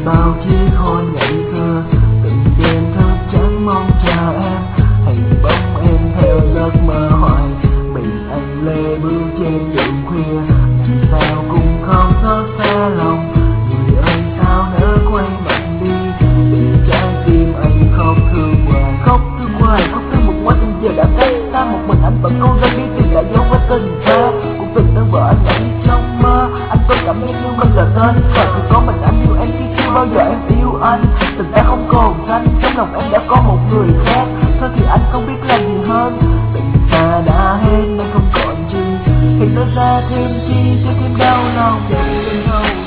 bao chiếc hôn ngây thơ, từng đêm thức trắng mong chờ em. Hình bóng em theo giấc mơ hoài, mình anh lê bước trên đường khuya, vì sao cũng không xót xa lòng. Người ơi sao nỡ quay mặt đi, để trái tim anh khóc thương hoài. Khóc thương hoài, khóc thương một quá trình giờ đã cách xa. Một mình anh vẫn cố gắng đi tìm lại dấu vết tình ta, cũng từng tên vợ anh đã đi trong mơ. Anh vẫn cảm thấy yêu mình là tên thật, chỉ có mình anh yêu em chứ chưa bao giờ em yêu anh. Tình ta không còn xanh, trong lòng em đã có một người khác, thôi thì anh không biết làm gì hơn. Tình ta đã hết nên không còn chi, thì nói ra thêm chi cho thêm đau lòng.